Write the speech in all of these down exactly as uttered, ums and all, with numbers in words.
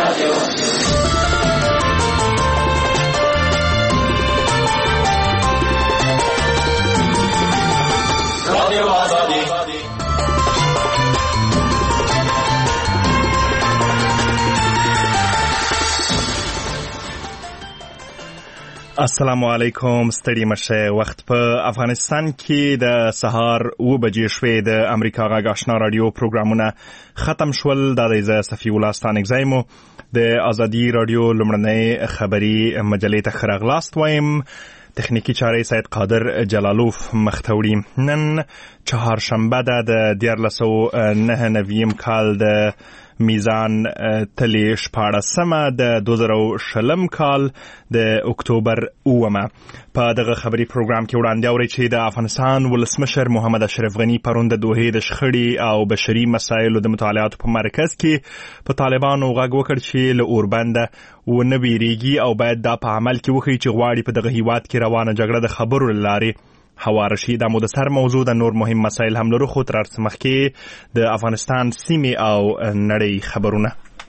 السلام علیکم. ستړي مشه. وخت په افغانستان کې د سهار اوه بجې شوې. د امریکا غږ آشنا رادیو پروګرامونه ختم شول. دا د صفی الله ستانګزی مو د ازادي رادیو لمړنۍ خبری مجلې ته ښه راغلاست وایم. تخنیکی چارې سید قادر جلالوف مختوړي. نن چهارشنبه ده د دیارلس سوه نهه نویم کال د میزان تلې شپاړسمه د دوه زره شلم کال د اکتوبر اوومه. په دغه خبري پروګرام کې وړاندې اورئ چې د افغانستان ولسمشر محمد اشرف غني پرون د دوحې د شخړې او بشري مسایلو د مطالعاتو په مرکز کې په طالبانو غږ وکړ چې له اوربنده ونه بیریږي او باید دا په عمل کې وښیي چې غواړي په دغه هیواد کې روانه جګړه د خبرو له لارې هواره شي. دا مو د سر موضوع د نور مهم مسایل هم لرو، خو تر هر څه مخکې د افغانستان سیمې او نړۍ خبرونه.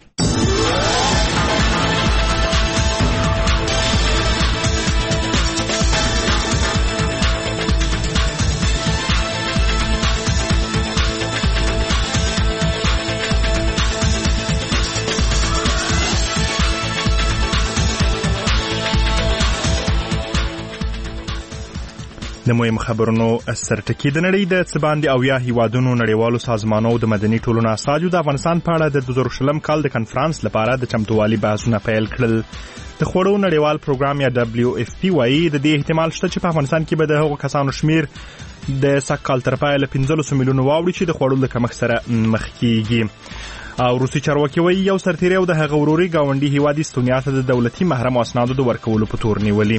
د مهم خبرونو سرټکی. د نړۍ د څه باندې اویا هیوادونو نړیوالو سازمانونو د مدني ټولنو استازو د افغانستان په اړه د دوه زره شلم کال د کنفرانس لپاره د چمتووالي بحثونه پیل کړل. د خوړو نړیوال پروګرام یا دبلیو اف پی وايي د دې احتمال شته چې په افغانستان کې به د هغو کسانو شمیر د سږ کال تر پایه له پنځلسو میلیونو واوړي چې د خوړو له کمښت سره مخ کیږي. او روسي چارواکي وايي یو سرتیری او د هغه وروري ګاونډي هیواد استونیا ته د دولتي محرم اسنادو د ورکولو په تور نیولي.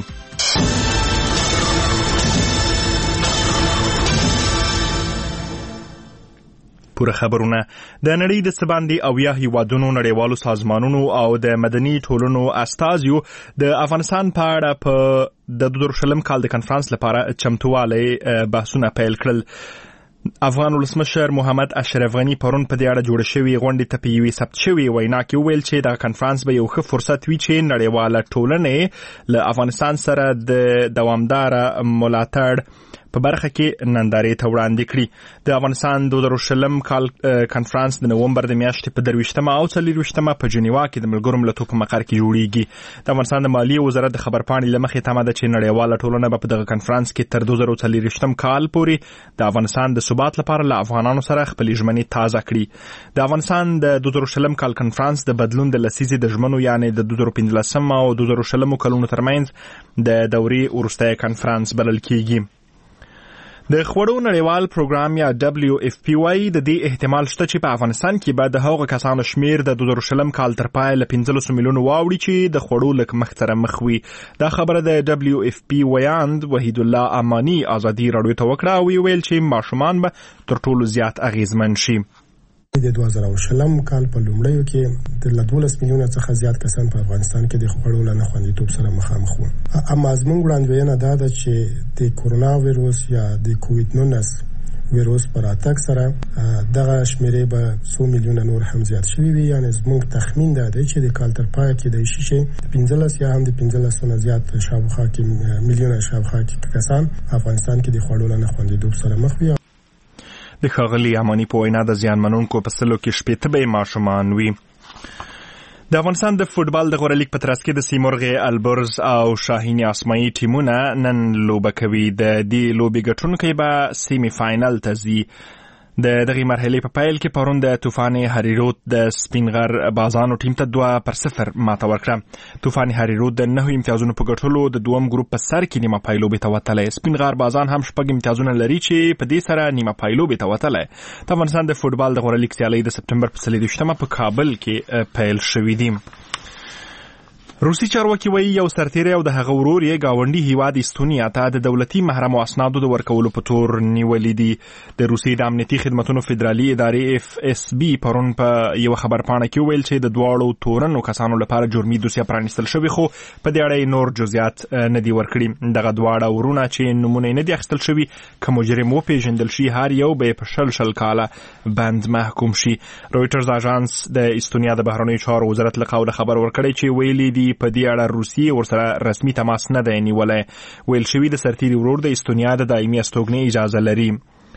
پوره خبرونه. د نړۍ د څه باندې اویا هیوادونو نړیوالو سازمانونو او د مدني ټولنو استازیو د افغانستان په اړه په د دوه زره شلم کال د کنفرانس لپاره چمتووالی بحثونه پیل کړل. افغان ولسمشر محمد اشرف غني پرون په دې اړه جوړ شوی غونډې ته په یوې ثبت شوی وینا کې وویل چې دا کنفرانس به یو ښه فرصت وي چې نړیواله ټولنه له افغانستان سره د دوامدار ملاتړ په برخه کې نندارې ته وړاندې کړي. د افغانستان دوه زره شلم کال کنفرانس د نومبر د میاشتې په درویشتمه او څلورویشتمه په جنیوا کې د ملګرو ملتونو په مقر کې جوړیږي. د افغانستان د مالیې وزارت د خبرپاڼې له مخې تمه ده چې نړیواله ټولنه به په دغه کنفرانس کې تر دوه زره څلورویشتم کال پورې د افغانستان د ثبات لپاره له افغانانو سره خپلې ژمنې تازه کړي. د افغانستان د دوه زره شلم کال کنفرانس د بدلون د لسیزې د ژمنو یعنې د دوه زره پنځلسم او دوه زره شلم کلونو ترمنځ د دورې وروستی کنفرانس بلل کیږي. د خوړو نړیوال پروګرام یا دبلیو اف پی وايي د دې احتمال شته چې په افغانستان کې به د هغو کسانو شمیر د دوه زره شلم کال تر پایه له پنځلسو میلیونو واوړي چې د خوړو له کمښت سره مخ وي. دا خبره د دبلیو اف پی ویاند وحید الله امانی ازادي راډیو ته وکړه او ویل چې ماشومان به تر ټولو زیات اغیزمن شي. د دوه زره شلم کال په لومړیو کې د دولس میلیونه څخه زیات کسان په افغانستان کې د خوړو له ناخوندیتوب سره مخامخ وو. اما زموږ وړاندوینه دا ده چې د کورونا وایروس یا د کووید نولس وایروس پر اتاک سره دغه شمیرې به څو میلیونه نور هم زیات شوي وي. یعنی زموږ تخمین دا دی چې د کال تر پایه کې د شیشه پنځلس یا هم د پنځلس نه زیات شاوخوا کې میلیونه شاوخوا کې کسان افغانستان کې د خوړو له ناخوندیتوب سره مخ وي. د ښاغلي امانی په وینا د زیانمنونکو په سلو کې شپېته به ماشومان وي. د افغانستان د فوټبال د غوره لیګ په ترڅ کې د سیمرغ البرز او شاهین اسماعیلي ټیمونه نن لوبه کوي. د دې لوبې ګټونکی به سیمی فاینل ته ځي. د دغه مرحلې په پایل کې پرون د طوفان هریرود د سپینغر بازانو ټیم ته دوه پر صفر ماته ورکړه. طوفان هریرود د نهو امتیازونو په ګټلو د دوم ګروپ په سر کې نیمه پای لوبې ته وتلی. سپینغر بازان هم شپږ امتیازونه لري چې په دې سره نیمه پای لوبې ته وتلی. د افغانستان د فوټبال د غوره لیګ سیالۍ د سپتمبر په څلورویشتمه په کابل کې پیل شوې دي. روسي چارواکي وایي یو سرتیری او د هغه ورور یې گاونډي هیواد استونیا ته د دولتي محرمو اسنادو د ورکولو په تور نیولي دي. د روسي د امنیتي خدمتونو فدرالي ادارې اف اس بي پرون په یو خبرپاڼه کې ویل چې د دواړو تورنو کسانو لپاره جرمي دوسیه پرانیستل شوې، خو په دې اړه نور جزئیات نه دي ورکړي. دغه دواړه ورونه چې نمونه نه دي اخیستل شوي که مجرم وپېژندل شي، هر یو به په شل شل کاله بند محکوم شي. رویټرز اژانس د استونیا د بهرنیو چارو وزارت له قوله خبر ورکړی چې ویلي دي په دې اړه روسیې ورسره رسمي تماس نه دی نیولی. ویل شوي د سرتیري ورور د استونیا د دایمي استوګنې اجازه لري.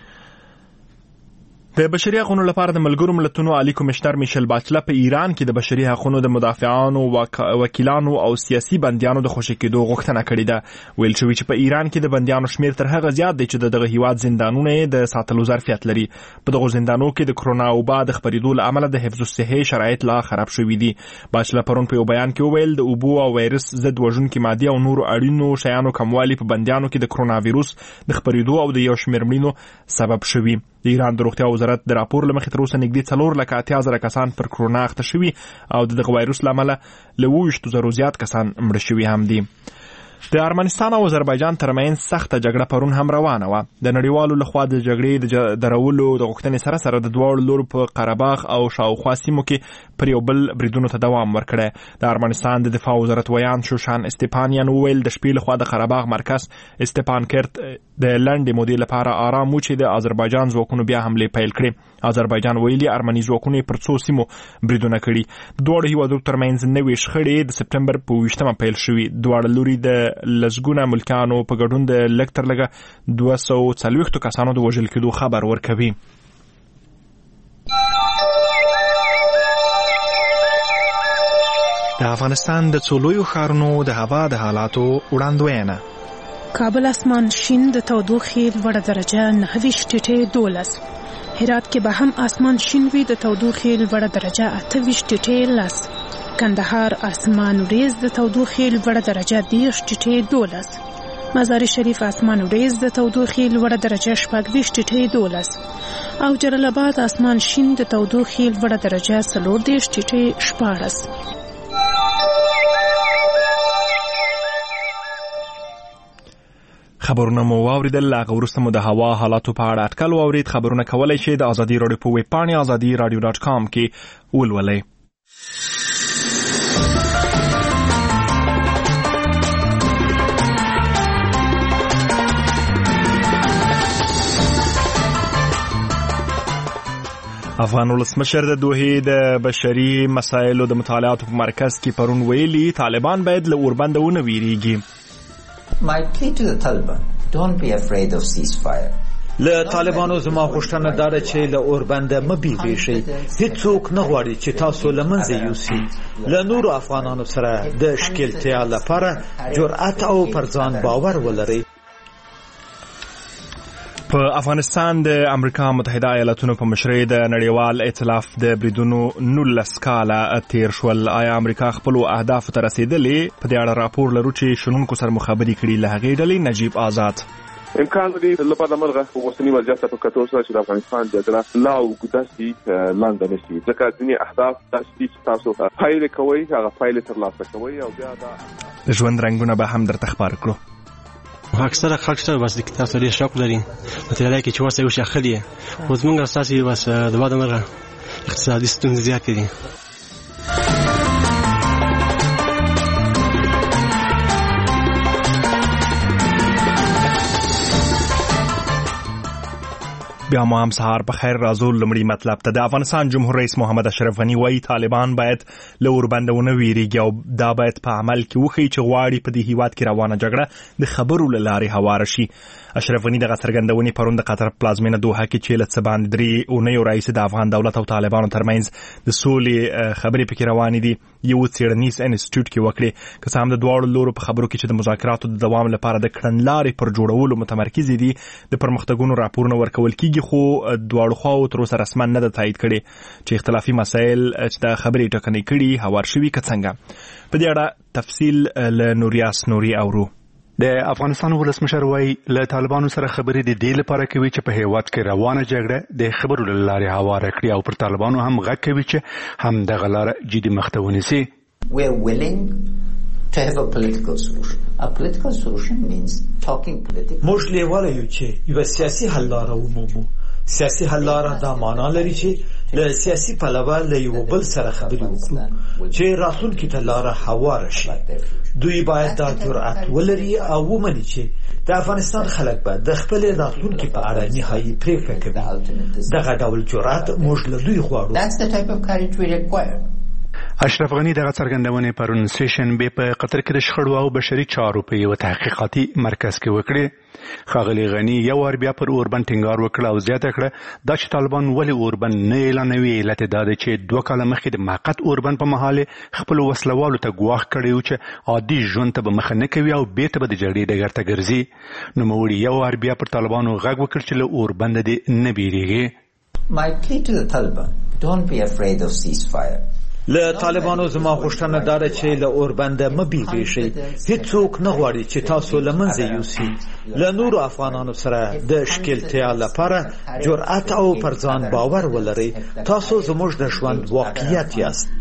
د بشري حقوقو لپاره د ملګرو ملتونو عالی کمشنر میشل باچله په ایران کې د بشري حقوقو د مدافعانو، وکیلانو او سیاسي بندیانو د خوشي کېدو غوښتنه کړې ده. ویل شوي چې په ایران کې د بندیانو شمیر تر هغه زیات دی چې دغه هیواد زندانونه د ساتلو ظرفیت لري. په دغه زندانونو کې د کرونا وبا د خپرېدو له امله د حفظ الصحې شرایط لا خراب شوي دي. باچله پرون په یو بیان کې وویل د اوبو او وایرس ضد وژونکي مادې او نورو اړینو شیانو کموالی په بندیانو کې د کرونا وایروس د خپرېدو او د یو شمیر مړینو سبب شوي. د ایران د روغتیا وزارت د راپور له مخې تر اوسه نږدې څلور لکه اتیا زره کسان پر کرونا اخته شوي او د دغه وایروس له امله له اووه ویشتو زرو زیات کسان مړه شوي هم دي. د ارمنستان او آذربایجان ترمنځ سخته جګړه پرون هم روانه وه. د نړیوالو لخوا د جګړې د درولو د غوښتنې سره سره د دواړو لورو په قرهباغ او شاوخوا سیمو کې پر یو بل بریدونو ته دوام ورکړی. د ارمنستان د دفاع وزارت ویان شوشان استپانیان وویل د شپې لخوا د قرهباغ مرکز استپانکرت د لنډې مودې لپاره آرام و چې د آذربایجان ځواکونو بیا حملې پیل کړې. آذربایجان ویلي ارمني ځواکونو پر څو سیمو بریدونه کړي. د دواړو هیوادونو ترمنځ نوې شخړې د سپټمبر په اوویشتمه پیل شوي. دواړه لوري د لسګونه ملکانو په ګډون د لږ تر لږه دوه سوه څلوېښتو کسانو د وژل کېدو خبر ورکوي. د افغانستان د څو لویو ښارونو د هوا د حالاتو وړاندوینه. کابل اسمان شین د تودوخې لوړه درجه نهه ویشت ټیټې دولس. هرات کې به هم اسمان شین وي د تودوخې لوړه درجه اته ویشت ټیټې لس. کندهار اسمان وریځ د تودوخې لوړه درجه دېرش ټیټې دولس. مزار شریف اسمان وریځ د تودوخې لوړه درجه شپږ ویشت ټیټې دولس. او جلال آباد اسمان شین د تودوخې لوړه درجه څلور دېرش ټیټې شپاړس. خبرونه مو واوریدل. هغه وروسته مو د هوا حالاتو په اړه اټکل واورید. خبرونه کولی شئ د ازادي راډیو په ویب پاڼې ازادي راډیو ډاټ کام کې ولولئ. افغان ولسمشر د دوحې د بشري مسایلو د مطالعاتو په مرکز کې پرون ویلي طالبان باید له اوربنده ونه ویریږي. My plea to the Taliban, don't be afraid of ceasefire. له طالبانو زما غوښتنه دا ده چې له اوربنده مه بیریږئ. هیڅوک نه غواړي چې تاسو له منځه یوسي. له نورو افغانانو سره د ښکیلتیا لپاره جرأت او پر ځان باور ولرئ. په افغانستان د امریکا متحده ایالاتونو په مشرۍ د نړیوال ائتلاف د بریدونو نولس کاله تیر شول. آیا امریکا خپلو اهدافو ته رسېدلې؟ په دې اړه راپور لرو چې شنونکو سره مو خبرې کړي. له هغې ډلې نجیب آزاد. امکان لري لپاره مرغه اوسنی وضعیت په کتو سره چې د افغانستان جګړه لا اوږده شي، لاندې نه شي، ځکه ځینې اهداف داسې دي چې تاسو پایلې کوئ، هغه پایلې ترلاسه کوئ او بیا د ژوند رنګونه به هم درته ښکار کړو. اکثره خلک سره بس د کتاب سره شوق لري، مطالعه کې چې ورسره یو شي اخلي. خو زمونږ اساسي بس د باد مرغه اقتصادي ستونزې زیاتې دي. بیا مو هم سهار په خیر راځو. لمړی مطلب ته د افغانستان جمهور رئیس محمد اشرف غني وایي طالبان باید له اوربنده ونه ویریږي او دا باید په عمل کې وښیي چې غواړي په دې هیواد کې روانه جګړه د خبرو له لارې هواره شي. اشرف غني دغه څرګندونې پرون د قطر پلازمینه دوحه کې چې له څه باندې درې اونیو راهیسې د افغان دولت او طالبانو ترمنځ د سولې خبرې پکې روانې دي یو څېړنیز انسټیټیوټ کې وکړې. که څه هم د دواړو لورو په خبرو کې چې د مذاکراتو د دوام لپاره د کړنلارې پر جوړولو متمرکز دي، د پرمختګونو راپورونه ورکول کېږي، خو دواړو خواو تر اوسه رسما نه ده تایید کړې چې اختلافي مسایل چې د خبرې ټکنۍ کړي هوار شوي که څنګه. په دې اړه تفصیل له نوریاس نوري اورو. د افغانستان ولسمشر وايي له طالبانو سره خبرې د دې لپاره کوي چې په هیواد کې روانه جګړه د خبرو له لارې هواره کړي او پر طالبانو هم غږ کوي چې هم دغه لاره جدي مخته ونیسي. We are willing to have a political solution. A political solution means talking politically. موږ لیواله یو چې یو سیاسي حل لاره ومومو. سیاسي حل لاره دا معنا لري چې له سیاسي پلوه له یو بل سره خبرې وکړو چې راتلونکي ته لاره هواره شي. دوی باید دا جرأت ولري او ومني چې د افغانستان خلک به د خپل راتلونکي په اړه نهایي پرېکړه کوي. دغه ډول جرأت موږ له دوی غواړو. That's the type of courage we require. اشرف غنی دغه څرګندونې پرون سیشن به په قطر کې د شخړو او بشري چارو په یو تحقیقاتي مرکز کې وکړي. ښاغلي غنی یو وار بیا پر اوربند ټینګار وکړ او زیاته کړه دا چې طالبان ولې اوربند نه اعلانوي علت دا دی چې دوه کاله مخکې د موقت اوربند په مهال خپل وسلوالو ته ګواښ کړی و چې عادي ژوند ته به مخه نه کوي او بیرته به د جګړې ډګر ته ګرځي. نوموړي یو وار بیا پر طالبانو غږ وکړ چې له اوربند دې نه بیریږي. My plea to the Taliban, don't be afraid of ceasefire. له طالبانو زما غوښتنه دا ده چې له اوربنده مه بیریږئ. هیڅوک نه غواړي چې تاسو له منځه یوسي. له نورو افغانانو سره د ښکیلتیا لپاره جرأت او پر ځان باور ولرئ. تاسو زموږ د ژوند واقعیت یاست.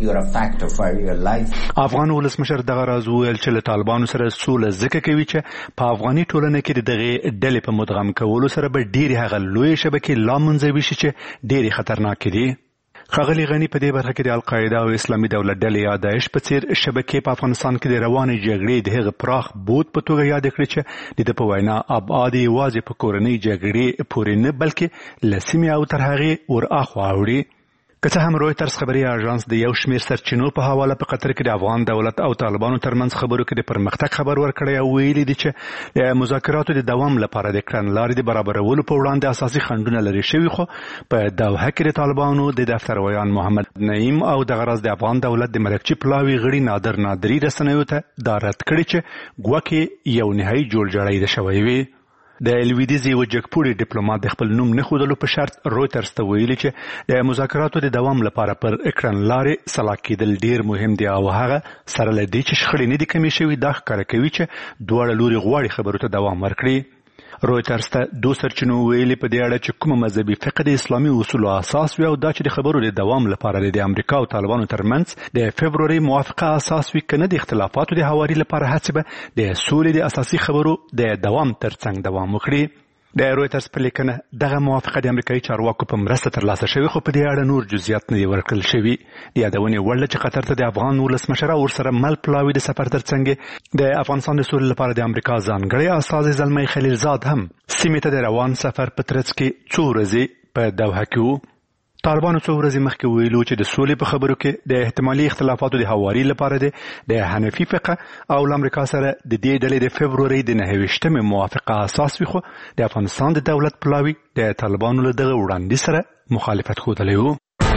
افغان ولسمشر دغه راز وویل چې له طالبانو سره سوله ځکه کوي چې په افغاني ټولنه کې د دغې ډلې په مدغم کولو سره به ډېرې هغه لویې شبکې لا منځوي شي چې ډېرې خطرناکې دي. ښاغلي غنی په دې برخه کې د القاعده او اسلامي دولت ډلې یا داعش په څیر شبکې په افغانستان کې د روانې جګړې د هغه پراخ بود په توګه یاد کړی چې د دې په وینا ابعاد یوازې په کورنۍ جګړې پورې نه بلکې له سیمې او تر هغې ورهاخوا اوړي. که څه هم رویټرز خبري اژانس د یو شمېر سرچینو په حواله په قطر کې د افغان دولت او طالبانو ترمنځ خبرو کې د پرمختګ خبر ورکړی او ویلي دي چې د مذاکراتو د دوام لپاره د کړنلارې د برابرولو په وړاندې اساسي خنډونه لرې شوي خو په دوحه کې د طالبانو د دفتر ویان محمد نعیم او دغه راز د افغان دولت د مرکچي پلاوي غړي نادر نادري رسنیو ته دا رد کړی چې ګواکې یو نهایي جوړجاړی د شوی وي. د لویدیځي یو جګپوړي ډیپلوماټ د خپل نوم نه ښودلو په شرط رویټرز ته ویلي چې د مذاکراتو د دوام لپاره پر کړنلارې سلا کېدل ډیر مهم دي او هغه سره له دې چې شخړې نه دي کمې شوي دا ښکاره کوي چې دواړه لوري غواړي خبرو ته دوام ورکړي. رویټرز ته دو سرچینو ویلي په دې اړه چې کومه مذهبي فقه د اسلامي اصولو اساس وي او دا چې د خبرو د دوام لپاره د امریکا او طالبانو ترمنځ د فبروري موافقه اساس وي کنه د اختلافاتو د هواري لپاره هڅه به د سولې د اساسي خبرو د دوام ترڅنګ دوام وکړي. د رویټرز په لیکنه دغه موافقه د امریکایي چارواکو په مرسته ترلاسه شوې خو په دې اړه نور جزئیات نه دي ورکړل شوي. د یادونې وړ چې قطر ته د افغان ولسمشر او ورسره مل پلاوي د سفر ترڅنګ د افغانستان د سولې لپاره د امریکا ځانګړی استازی زلمی خلیلزاد هم سیمې ته د روان سفر په ترڅ کې څو ورځې په دوحه کې وو. طالبانو څو ورځې مخکې ویلو چې د سولې په خبرو کې د احتمالي اختلافاتو د هواري لپاره د حنفي فقه او له امریکا سره د دې ډلې د فبروري د نهه ویشتمې موافقه اساس وي خو د افغانستان د دولت پلاوي د طالبانو له دغه وړاندیز سره مخالفت ښودلی و.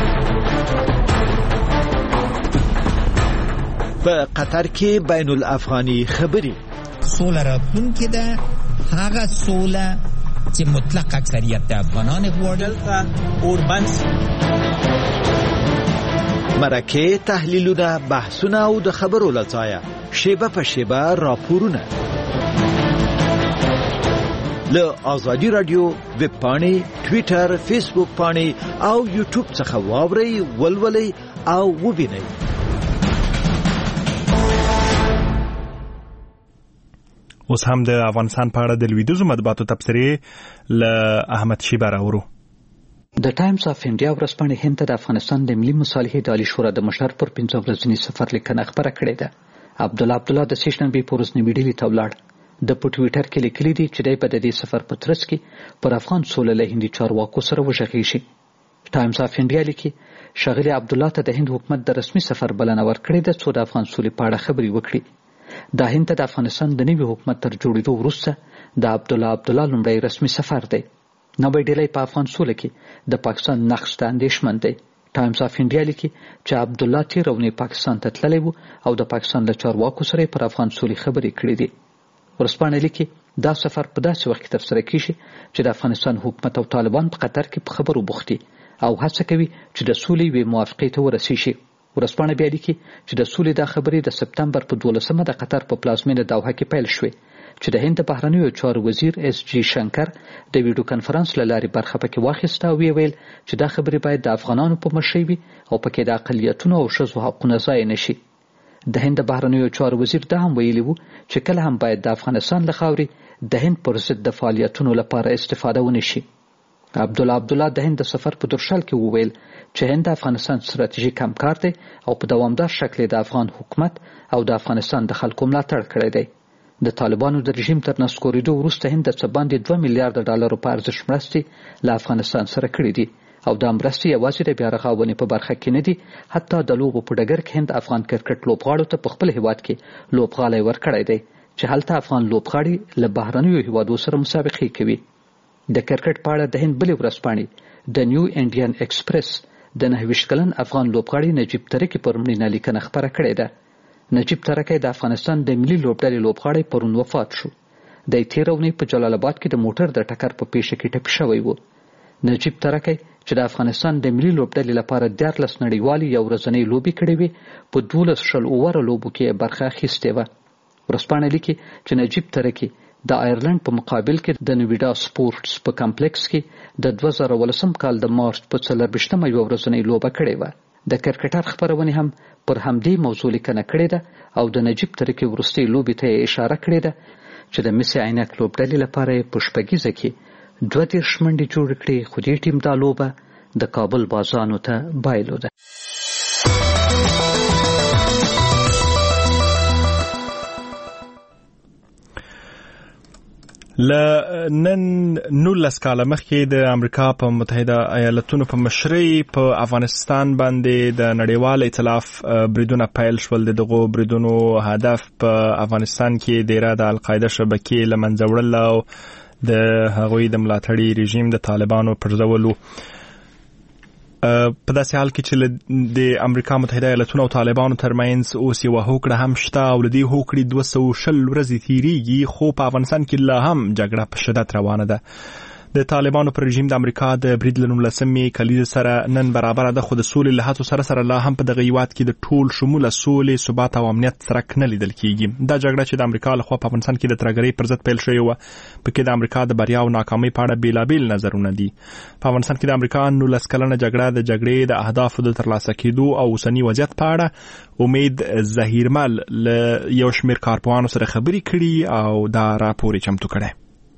په قطر کې بین الافغاني خبري سوله راتلونکې ده هغه سوله چې مطلق اکثریت د افغانان غواړي. اوربند مرکه تحلیلونه بحثونه او د خبرو لځایه شیبه په شیبه راپورونه له آزادی رادیو ویب پاڼې ټویټر فیسبوک پاڼې او یوټیوب څخه واورئ ولولئ او وبینئ. اوس هم د افغانستان په اړه د لویدیځو مطبوعاتو تبصرې له احمد شیبه راوړو. د ټایمز اف انډیا ورځپاڼې هند ته د افغانستان د ملي مصالحې د عالي شورا د مشر پر پنځه ورځني سفر لیکنه خبره کړې ده. عبدالله عبدالله د سیشنبې په ورځنۍ ډلې ته ولاړ. د په ټویټر کې لیکلي دي چې دی به د دې سفر په ترڅ کې پر افغان سوله له هندي چارواکو سره وغږیږي. ټایمز اف انډیا لیکي ښاغلي عبدالله ته د هند حکومت د رسمي سفر بلنه ورکړې ده څو د افغان سولې په اړه خبرې وکړي. دا هند ته د افغانستان د نوي حکومت تر جوړېدو وروسته د عبدالله عبدالله لومړی رسمي سفر دی. نوی ډیلی په افغان سوله کې د پاکستان نقش ته اندېښمن دی. ټایمز اف انډیا لیکي چې عبدالله تېره اونۍ پاکستان ته تللی و او د پاکستان له چارواکو سره پر افغان سولې خبرې کړې دي. ورځپاڼه لیکي دا سفر په داسې وخت کې ترسره کیږي چې د افغانستان حکومت او طالبان په قطر کې په خبرو بوخت دي او هڅه کوي چې د سولې یوې موافقې ته ورسیږي. ورځپاڼه بیا لیکي چې د سولې دا خبرې د سپتمبر په دولسمه د قطر په پلازمینه دوحه کې پیل شوې چې د هند د بهرنیو چارو وزیر اس جی شنکر د ویډیو کنفرانس له لارې برخه پکې واخیسته او یې ویل چې دا خبرې باید د افغانانو په مشرۍ وي او پکې د اقلیتونو او ښځو حقونه ضایع نه شي. د هند بهرنیو چارو وزیر دا هم ویلي وو چې کله هم باید د افغانستان له خاورې د هند پر ضد د فعالیتونو لپاره استفاده ونشي. عبدالله عبدالله د هند د سفر په درشل کې وویل چې هند د افغانستان ستراتیژیک همکار دی او په دوامدار شکل د افغان حکومت او د افغانستان د خلکو ملاتړ کړی دی. د طالبانو د رژیم تر نسکورېدو وروسته هند د څه باندې دوه میلیارډ ډالرو په ارزښت مرستې له افغانستان سره کړي دي او دا مرستې یوازې د بیارغاونې په برخه کې نه دي، حتی د لوبو په ډګر کې هند افغان کرکټ لوبغاړو ته په خپل هیواد کې لوبغالی ورکړی دی چې هلته افغان لوبغاړي له بهرنیو هیوادو سره مسابقې کوي. د کرکټ په اړه د هند بلې ورځپاڼې د نیو انډین ایکسپریس د نهه ویشت کلن افغان لوبغاړي نجیب ترکی پر مړینه لیکنه خپره کړې ده. نجیب ترکی د افغانستان د ملي لوبډلې لوبغاړی پرون وفات شو. د تېرې اونۍ په جلال آباد کې د موټر د ټکر په پیښه کې ټپي شوی و. نجیب ترکی چې د افغانستان د ملي لوبډلې لپاره دیارلس نړیوالې یو ورځنۍ لوبې کړې وې، په دولس شل اووه لوبو کې برخه اخیستې وه. ورځپاڼه لیکي چې نجیب ترکی د آیرلند په مقابل کې د نویډا سپورټس په کمپلیکس کې د دوه زره ولسم کال د مارچ په څلرویشتمه یوه ورځنۍ لوبه کړې وه. د کرکټر خپرونې هم پر همدې موضوع لیکنه کړې ده او د نجیب ترکی وروستۍ لوبې ته اشاره کړې ده چې د مس عینک لوبډلې لپاره په شپږیزه کې دوه دېرش منډې جوړې کړې، خو دې ټیم دا لوبه د کابل بازانو ته بایلوده. ل نن نولس کاله مخکې د امریکا په متحده ایالاتونو په مشرۍ په افغانستان باندې د نړیوال ائتلاف بریدونه پیل شول. دغه بریدونو هدف په افغانستان کې د د القاعده شبکې له منځه وړل او د هغوی د ملاتړي رژیم د طالبانو پرځولو. په داسې حال کې چې د امریکا متحده ایالاتونو او طالبانو ترمنځ اوس یوه هوکړه هم شته او له دې هوکړې دوه سوه شل ورځې تیریږي، خو په افغانستان کې لا هم جګړه په شدت روانه ده. د طالبانو پر رژیم د امریکا د برید له نولسمې کلیزې سره نن برابره ده، خو د سولې له هڅو سره سره لا هم په دغه هیواد کې د ټول شموله سولې، ثبات او امنیت څرک نه لیدل کیږي. دا جګړه چې د امریکا لخوا په افغانستان کې د ترهګرۍ پر ضد پیل شوې وه، پکې د امریکا د بریا او ناکامۍ په اړه بېلابېل نظرونه دي. په افغانستان کې د امریکا نولس کلنه جګړه د جګړې د اهدافو د ترلاسه کېدو او اوسني وضعیت په اړه امید ظهیرمل له یو شمېر کارپوهانو سره خبرې کړي او دا راپور یې چمتو کړی.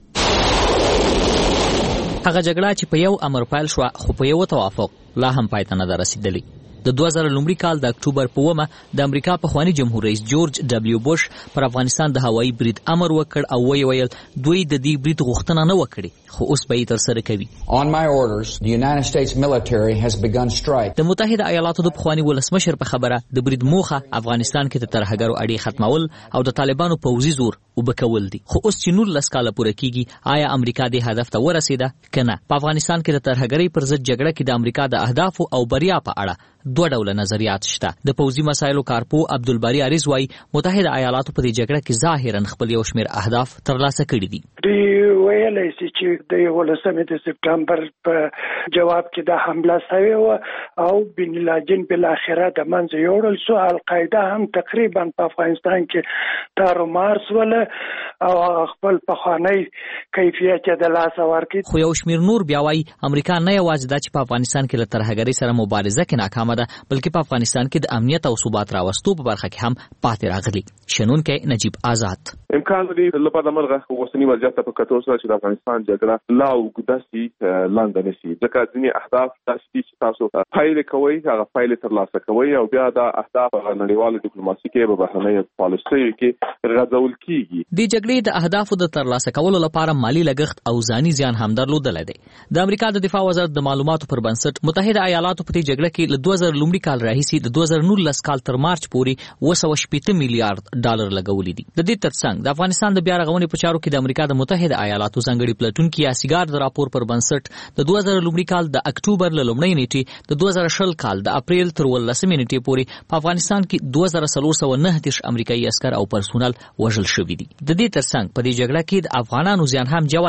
هغه جګړه چې په یو امر پیل شو خو په یو توافق لا هم پای ته نه ده رسیدلی. د دوه زره لومړي کال د اکتوبر په اوومه د امریکا پخواني جمهور رئیس جورج ډبلیو بوش پر افغانستان د هوایي برید امر وکړ او ویې ویل دوی د دې برید غوښتنه نه وکړي، خو اوس به یې ترسره کوي. On my orders, the United States military has begun strike. د متحده ایالاتو د پخواني ولسمشر په خبره د برید موخه افغانستان کې د ترهګرو اړې ختمول او د طالبانو پوځي زور وبکول دي. خو اوس چې نولس کاله پوره کیږي، آیا امریکا دې هدف ته ورسېده که نه؟ په افغانستان کې د ترهګرۍ پر ضد جګړه کې د امریکا د اهدافو او بریا په اړه دوه ډوله نظریات شته. د پوځي مسایلو کارپو عبدالباری عریض وايي متحده ایالاتو په دې جګړه کې ظاهرا خپل یو شمېر اهداف ترلاسه کړي دي. دوی ویلی سي چې د یولسمې د سپټمبر په جواب کې د حمله شوې وه او بن لادن بالاخره د منځه یوړل سو. القاعده هم تقریبا په افغانستان کې تار و مار سوله او خپل پخوانی کیفیت د لاسه ورکړي. خو یو شمېر نور بیا وايي امریکا نه یوازې دا چې په افغانستان کې له ترهګرۍ سره مبارزه کې ناکامه ده، بلکې په افغانستان کې د امنیت او ثبات راوستو په برخه کې هم پاتې راغلي. شنونکی نجیب آزاد امکان لري لپاره مرغه اوسنی وضعیت په کتو سره چې د افغانستان جګړه لا اوږده سي لاندې نشي، ځکه ځینې اهداف داسې چې تاسو پایلې کوئ، هغه پایلې ترلاسه کوئ او بیا دا اهداف په نړیواله ډیپلوماسي کې په بهرنۍ پالیسۍ کې غځول کیږي. د جګړې د اهدافو د ترلاسه کولو لپاره مالی لګښت او ځاني زیان هم درلودلی دی. د امریکا د دفاع وزارت د معلوماتو پر بنسټ متحده ایالاتو په دې جګړه کې له دوه زره لومړي کال راهیسې د دوه زره نولس کال تر مارچ پورې اوه سوه شپېته میلیارډ ډالر لګولي دي. د دې ترڅنګ د افغانستان د بیا رغونې په چارو کې د امریکا د متحده ایالاتو ځانګړي پلټونکي یاسیګار د راپور پر بنسټ د دوه زره لومړي کال د اکتوبر له لومړۍ نیټې د دوه زره شل کال د اپریل تر ولسمې نیټې پورې په افغانستان کې دوه زره څلور سوه نهه دېرش امریکایي عسکر او پرسونل وژل شوي دي. د دې ترڅنګ په دې جګړه کې د افغانانو زیان هم جوت دی.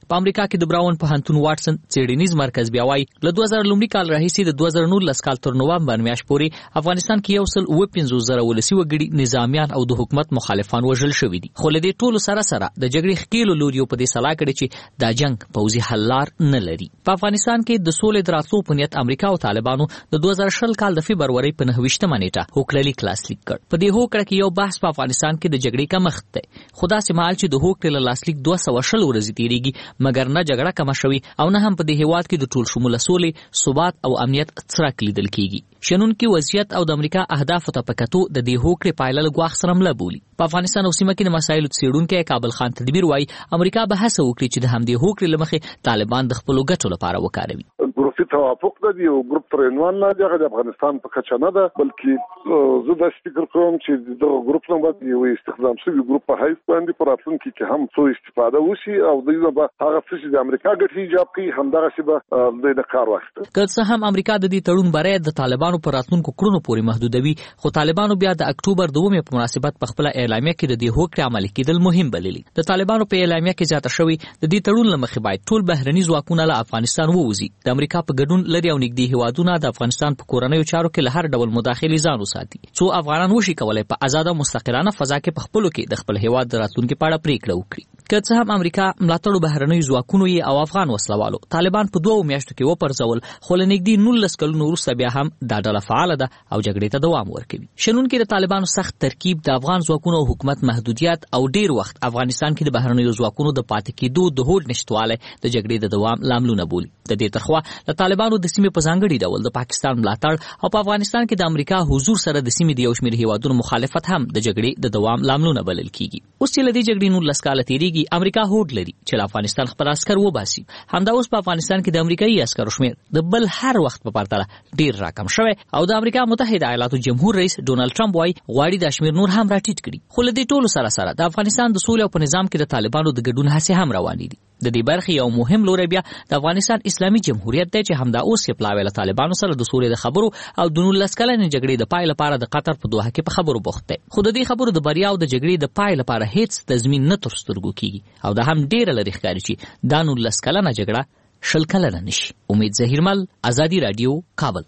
په امریکا کې د براون پوهنتون واټسن څېړنیز مرکز بیا وایي له دوه زره لومړي کال راهیسې د دوه زره نولس کال تر نوامبر میاشتې پورې افغانستان کې یو سل اوه پنځوس زره ولسي وګړي نظامیان او د حکومت مخالفان وژل شوي دي. خو له دې ټولو سره سره د جګړې ښکېلو لوریو په دې سلا کړې چې دا جنګ پوځي حل لار نه لري. په افغانستان کې د سولې د راتلو په نیت امریکا او طالبانو د دوه زره شل کال د فبرورۍ په نهه ویشتمه نیټه هوکړه لاسلیک کړ. په دې هوکړه کې یو بحث په افغانستان کې د جګړې کمښت دی، خو داسې مهال چې د هوکړې له لاسلیک دوه سوه شل ورځې تېرېږي مګر نه جګړه کمه شوې او نه هم په دې هېواد کې د ټول شموله سولې، ثبات او امنیت څرک لیدل کېږي. شنونکي وضعیت او د امریکا اهدافو ته په کتو د دې هوکړې پایله له ګواښ سره مله بولي. په افغانستان او سیمه کې د مسایلو څېړونکی کابل خان تدبیر وایي امریکا به هڅه وکړي چې د همدې هوکړې له مخې طالبان د خپلو ګټو لپاره وکاروي. ګروپي توافق ده، یو ګروپ پر عنوان نه دی، هغه د افغانستان په کچه نه ده، بلکې زه داسې فکر کوم چې دغه ګروپ نه باید یو استخدام شوی ګروپ په حیث باندې په راتلونکي کې هم څو استفاده وشي او دوی به هغه څه چې د امریکا ګټې ایجاب کړي همدغسې به دوی د کار واخلي. که څه هم امریکا د دې تړون بری د طالبانو په راتلونکو کړنو پورې محدودوي، خو طالبانو بیا د اکتوبر دومې په مناسبت په خپله اعلامیه کې د دې هوکړې عملي کېدل مهم بللي. د طالبانو په اعلامیه کې زیاته شوې د دې تړون له مخې باید ټول بهرني ځواکونه له افغانستان ووځي. د امریکا په ګډون لري او نږدې هیوادونه د افغانستان په کورنیو چارو کې له هر ډول مداخلې ځان وساتي، څو افغانان وشي کولای په آزاده مستقلانه فضا کې په خپلو کې د خپل هیواد د راتلونکي په اړه پریکړه وکړي. که څه هم امریکا ملاتړو بهرنیو ځواکونو یې او افغان وسلوالو طالبان په دوو میاشتو کې وپرځول، خو له نږدې نولس کلونو وروسته بیا هم دا ډله فعاله ده او جګړې ته دوام ورکوي. شنونکي د طالبانو سخت ترکیب، د افغان ځواکونو او حکومت محدودیت او ډیر وخت افغانستان کې د بهرنیو ځواکونو د پاتې کېدو د هوډ نشتوالی د جګړې د دوام لاملونه بولي. د دې ترخوا له طالبانو د سیمې په ځانګړي ډول د پاکستان ملاتړ او په افغانستان کې د امریکا حضور سره د سیمې د یو شمېر هیوادونو مخالفت هم د جګړې د دوام لاملونه بلل کېږي. اوس چې له دې جګړې نولس کاله تېرېږي، امریکا هوډ لري چې له افغانستان خپل عسکر وباسي. همدا اوس په افغانستان کې د امریکایي عسکرو شمېر د بل هر وخت په پرتله ډیر راکم شوی او د امریکا متحده ایالاتو جمهور رئیس ډونالډ ټرمپ وایي غواړي دا شمېر نور هم راټیټ کړي. خو له دې ټولو سره سره د افغانستان د سولې او په نظام کې د طالبانو د ګډون هڅې هم روانې دي. د دې برخې یو مهم لوری بیا د افغانستان اسلامي جمهوریت دی چې همدا اوس یې پلاوی له طالبانو سره د سولې د خبرو او د نولس کلنې جګړې د پای لپاره د قطر په دوحه کې په خبرو بوخت دی. خو د دې خبرو د بریا او د جګړې د پای لپاره هیڅ تضمین نه تر سترګو کېږي او دا هم ډېره لرې ښکاري چې دا نولس کلنه جګړه شل کلنه نشي. امید ظهیرمل، ازادي راډیو، کابل.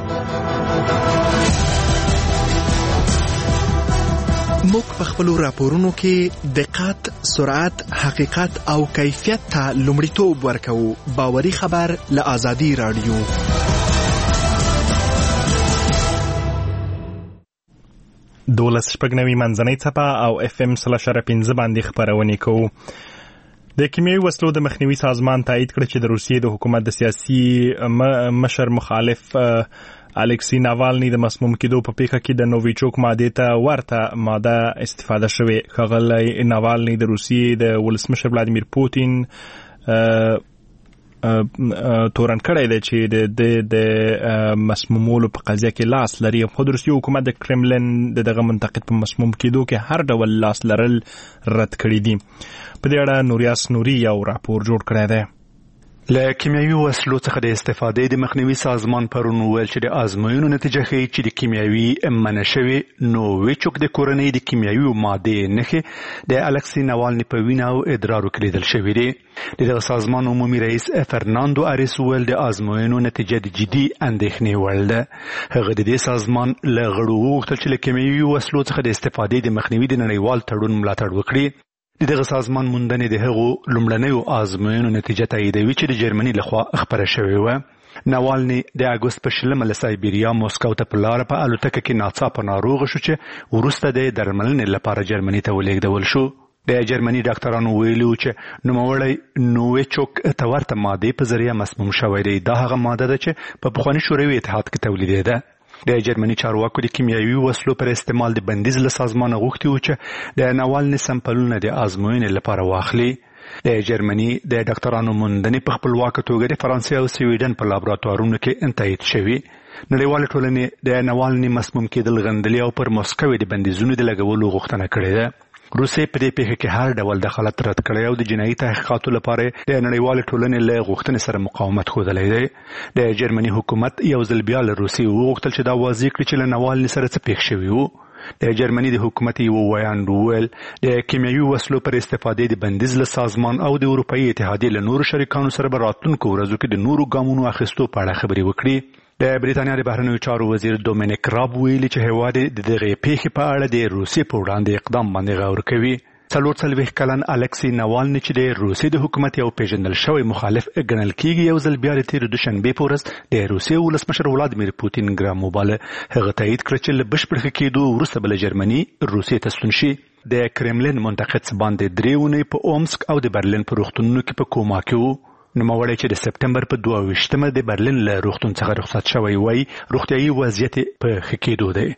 موږ په خپلو راپورونو کې دقت، سرعت، حقیقت او کیفیت ته لومړیتوب ورکوو. باوري خبر له ازادي راډیو. دولس شپږ نوي منځنۍ څپه او اف ام سل اشاره پنځه باندې خپرونې کوو. د کیمیاوي وسلو د مخنیوي سازمان تایید کړ چې د روسیې د حکومت د سیاسي مشر مخالف الکسی ناوالني د مسموم کېدو په پیښه کې د نوویچوک مادې ته ورته ماده استفاده شوې. ښاغلی ناوالني د روسیې د ولسمشر ولادیمیر پوتین تورن کړی دی چې د د مسمومولو په قضیه کې لاس لري. خو د روسیې حکومت د کرملن د دغه منتقد په مسموم کېدو کې هر ډول لاس لرل رد کړي دي. په دې اړه نوریاس نوري یو راپور جوړ کړی دی. له کیمیاوي وسلو څخه د استفادې د مخنیوي سازمان پرون وویل چې د ازموینو نتیجه ښیي چې د کیمیاوي منع شوې نوویچوک د کورنۍ د کیمیاوي مادې نښې د الکسی ناوالني په وینه او ادرارو کې لیدل شوي دي. د دغه سازمان عمومي رئیس فرناندو اریس وویل د ازموینو نتیجه د جدي اندېښنې وړ ده. هغه د دې سازمان له غړو وغوښتل چې له کیمیاوي وسلو څخه د استفادې د مخنیوي د نړیوال تړون ملاتړ وکړي. د دغه سازمان موندنې د هغو لومړنیو ازموینو نتیجه تاییدوي چې د جرمني لخوا خپره شوې وه. ناوالني د اګوست په شلمه له سایبیریا موسکو ته په لاره په الوتکه کې ناڅاپه ناروغه شو چې وروسته د درملنې لپاره جرمني ته ولېږدول شو. د جرمني ډاکټرانو ویلي و چې نوموړی نوویچوک ته ورته مادې په ذریعه مسموم شوی دی. دا هغه ماده ده چې په پخواني شوروي اتحاد کې تولیدېده. د جرمني چارواکو د کیمیاوي وسلو پر استعمال د بندیز له سازمانه غوښتي و چې د ناوالني سمپلونه د ازموینې لپاره واخلي. د جرمني د ډاکټرانو موندنې په خپلواکه توګه د فرانسې او سویډن په لابراتوارونو کې تایید شوي. نړیواله ټولنې د ناوالني مسموم کېدل غندلي او پر موسکو د بندیزونو د لګولو غوښتنه کړې ده. روسیې په دې پیښه کې هر ډول دخالت رد کړی او د جنایي تحقیقاتو لپاره د نړیوالې ټولنې له غوښتنې سره مقاومت ښودلی دی. د جرمني حکومت یو ځل بیا له روسیې وغوښتل چې دا واضح کړي چې له ناوالني سره څه پېښ شوي وو. د جرمني د حکومت یو ویاند وویل د کیمیاوي وسلو پر استفادې د بندیز له سازمان او د اروپאי اتحادیې له نورو شریکانو سره به راتلونکو ورځو کې د نورو ګامونو اخیستو په اړه خبرې وکړي. د بریتانیا د بهرنیو چارو وزیر دومینیک راب ویلي چې هیواد د دغه پیښې په اړه د روسیې په وړاندې اقدام باندې غور کوي. څلور څلوېښت کلن الکسی ناوالني چې د روسیې د حکومت یو پیژندل شوی مخالف ګڼل کیږي یو ځل بیا د تېرې دوشنبې په ورځ د روسیې ولسمشر ولادیمیر پوتین ګرام موبایل هغه تایید کړ چې له بشپړ ښه کېدو وروسته به له جرمني روسیې ته ستون شي. د کرملین منتقد باندې درې اونۍ په اومسک او د برلین په روغتونونو کې په کوما کې وو. نوموړی چې د سپتمبر په دوه ویشتمه د برلین له روغتون څخه رخصت شوی وای روغتیایي وضعیت په ښه کېدو دی.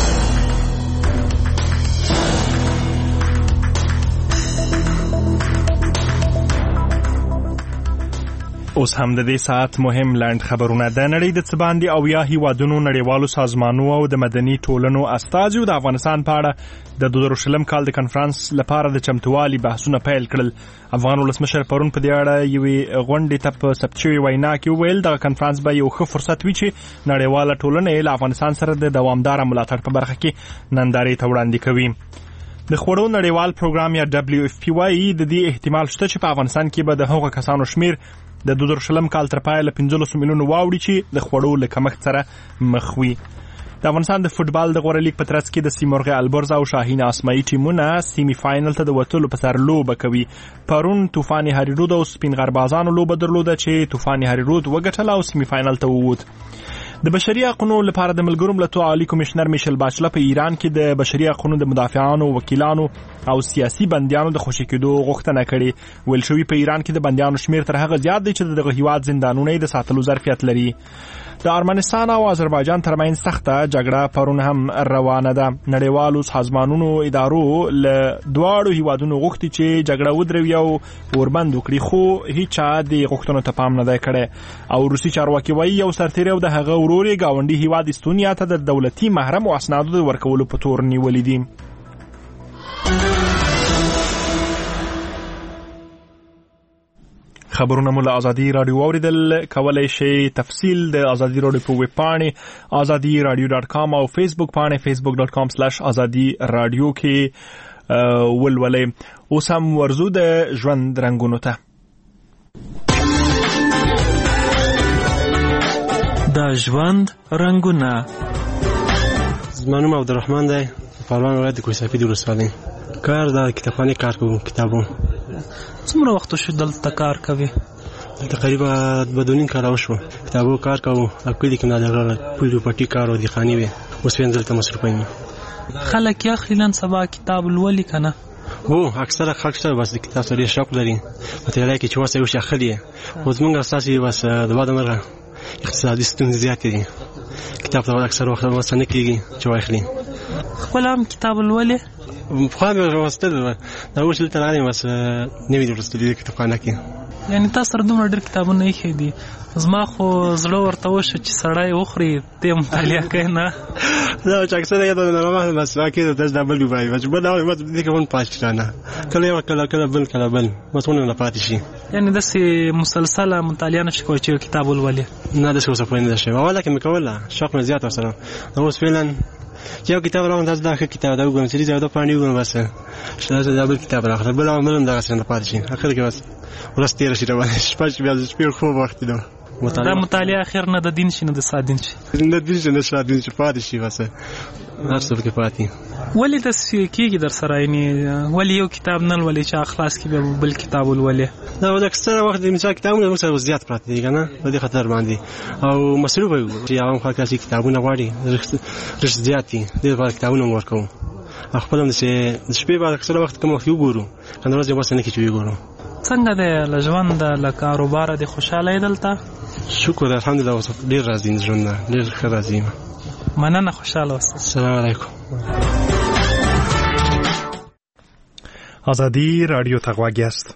اوس هم د دې ساعت مهم لاند خبرونه. د نړۍ د څه باندې اویا هیوادونو نړیوالو سازمانونو او د مدني ټولنو استازیو د افغانستان په اړه د دوه زره شلم کال د کنفرانس لپاره د چمتووالي بحثونه پیل کړل. افغان ولسمشر پرون په دې اړه یوې غونډې ته په ثبت شوې وینا کې وویل دغه کنفرانس به یو ښه فرصت وي چې نړیواله ټولنه له افغانستان سره د دوامداره ملاتړ په برخه کې نندارې ته وړاندې کوي. د خوړو نړیوال پروګرام یا دبليو اف پی وايي د دې احتمال شته چې په افغانستان کې به د هغو کسانو شمیر د دوه زره شلم کال تر پایه له پنځلسو میلیونو واوړي چې د خوړو له کمښت سره مخ وي. د افغانستان د فوټبال د غوره لیګ په ترڅ کې د سیمرغ البرز او شاهین اسماعي ټیمونه سیمی فاینل ته د وتلو په سر لوبه کوي. پرون طوفان هریرود او سپین غربازانو لوبه درلوده چې طوفان هریرود وګټله او سیمی فاینل ته ووت. د بشري حقوقو لپاره د ملګرو ملتونو عالی کمشنر میشل باچله په ایران کې د بشري حقوقو د مدافعانو وکیلانو او سیاسي بندیانو د خوشي کېدو غوښتنه کړې. ویل شوی په ایران کې د بندیانو شمیر تر هغه زیات دی چې دغه هیواد زندانونه د ساتلو ظرفیت لري. د ارمنستان او آذربایجان ترمنځ سخته جګړه پرون هم روانه ده. نړیوالو سازمانونو ادارو له دواړو هیوادونو غوښتي چې جګړه ودروي او اوربند وکړي خو هیڅ د غوښتنو ته پام نه دی کړی. او روسي چارواکي وایي یو سرتیری او د هغه ورور یې ګاونډي هیواد استونیا ته د دولتي محرم او اسنادو د ورکولو په تور نیولې دي. خبرونه مو له ازادي رادیو اوریدل. کولای شئ تفصیل د ازادي رادیو په ویب پاڼې ازادي رادیو ډاټ کام او فیسبوک پاڼې فیسبوک ډاټ کام سلیش ازادي رادیو کې ولولئ. اوس هم ورزو د ژوند رنګونو ته. د ژوند رنګونه. زما نوم عبدالرحمن دی، پروان ولایت د کوهستان د ولسوالۍ. کار د کتابخانې کار کوم، کتابو. څومره وخت شو دلته کار کوي؟ تقریبا دوه نیم کال وشو کتابو کار کوو. اکولی کې نه لګل پولیو پټي کار او د خاني وي اوس وین دلته مصروف یم. خلک یا خلان سبا کتاب لولي کنه؟ هو اکثره خلک ته بس د کتاب سره شوق لري. مطالعه کې چې واسه یو شي خلی خو زمونږ اساسي بس د واده مرغه اقتصادي ستونزې زیاتې دي. کتاب ته اکثر وخت واسه نه کېږي چې واخلي. خپل هم کتاب لولي خو به واسطه ده دا اوس لته راځي بس نه وی ورستلې کتابخانه کې. یعنی تاسو سره دومره ډېر کتابونه یې خېدي. زما خو زړه ورته وشه چې سړی وخوري ته مطالعه کوي نه. دا چې اکثر یې د نامه بس واکې د دبل بي بای بس بل او دې کوم پاش نه کله یو کله کله بل کله بل مسونه نه پاتې شي. یعنی د سي مسلسله مطالعه نشي کوي چې کتاب ولولي نه د څه څه پوینه شي. اوله کې مکوله شوق مې زیات سره اوس فعلا یو کتاب راوړم تاسو دا کتاب دا وګورم چې زیاده پانی وګورم بس شته دا بل کتاب راخره بل عملم دا څنګه پاتې شي. اخر کې بس ورسته راشي دا شپږ بیا شپږ خو وخت دی. دا مطالعه اخر نه د دین شي نه د سادین شي نه د دین شي نه سادین شي پاتې شي بس درس کې پاتې. ولی د کېږي در سره یعنی ولی یو کتاب نه ولې چې اخلاص کې بل کتاب ولولې دا د اکثره وخت د مثال کتابونه موږ زیات پراته دي کنه په دې خطر باندې او مصروف وي چې هغه خلک چې کتابونه غواړي رښت زیات دي د کتابونو ورکو. خپل هم چې شپې بعد اکثره وخت کوم وخت وګورو کنه ورځ یې وسنه کې چې وګورو. څنګه د لژوند د کاروبار د خوشاله دلته؟ شکر الحمدلله اوس ډیر راضي ژوند ډیر ښه راضي. مننه خوشاله اوسه. السلام علیکم. آزادی رادیو ته غوږ یاست.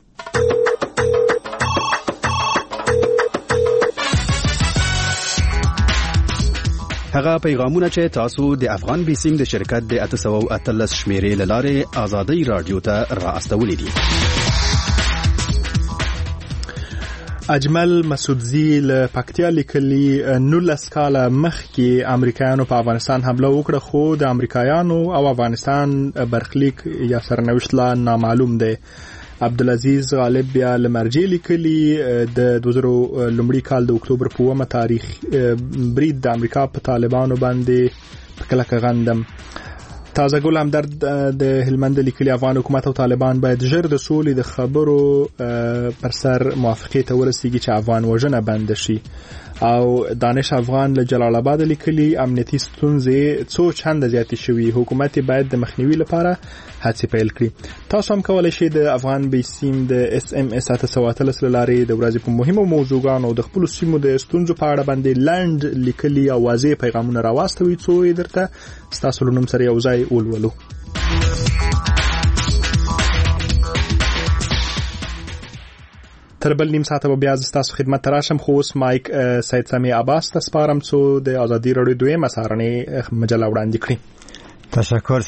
هغه پیغامونه چې تاسو د افغان بیسینګ د شرکت د اته سوه او اتلس شمیرې له لارې آزادی رادیو ته را استولې دي. اجمل مسعودزي له پکتیا لیکلي نولس کاله مخکې امریکایانو په افغانستان حمله وکړه خو د امریکایانو او افغانستان برخلیک یا سرنوشت لا نامعلوم دی. عبدالعزیز غالب بیا لمرجی لیکلي د دوه زره لومړي کال د اکتوبر په اوومه تاریخ برید د امریکا په طالبانو باندې په کلکه غندم. تازه ګل همدرد د هلمند لیکلي افغان حکومت او طالبان باید ژر د سولې د خبرو پر سر موافقې ته ورسیږي چې افغان وژنه بند شي. او دانش افغان له جلال آباد لیکلي امنیتي ستونزې څو چنده زیاتې شوي، حکومت باید د مخنیوي لپاره هڅې پیل کړي. تاسو هم کولای شئ د افغان بیسیم د اس ام اس اته سوه اتلس له لارې د ورځې په مهمو موضوعګانو د خپلو سیمو د ستونزو په اړه باندې لنډ لیکلي او واضح پیغامونه راواستوي څو یې درته ستاسو له نوم سره یو ځای ولولو. تر بل نیم ساعته به بیا ستاسو خدمت ته راشم، خو اوس مایک سید سمیع عباس ته سپارم څو د ازادي راډیو دویمه سهارنۍ مجله وړاندې کړي. تشکر.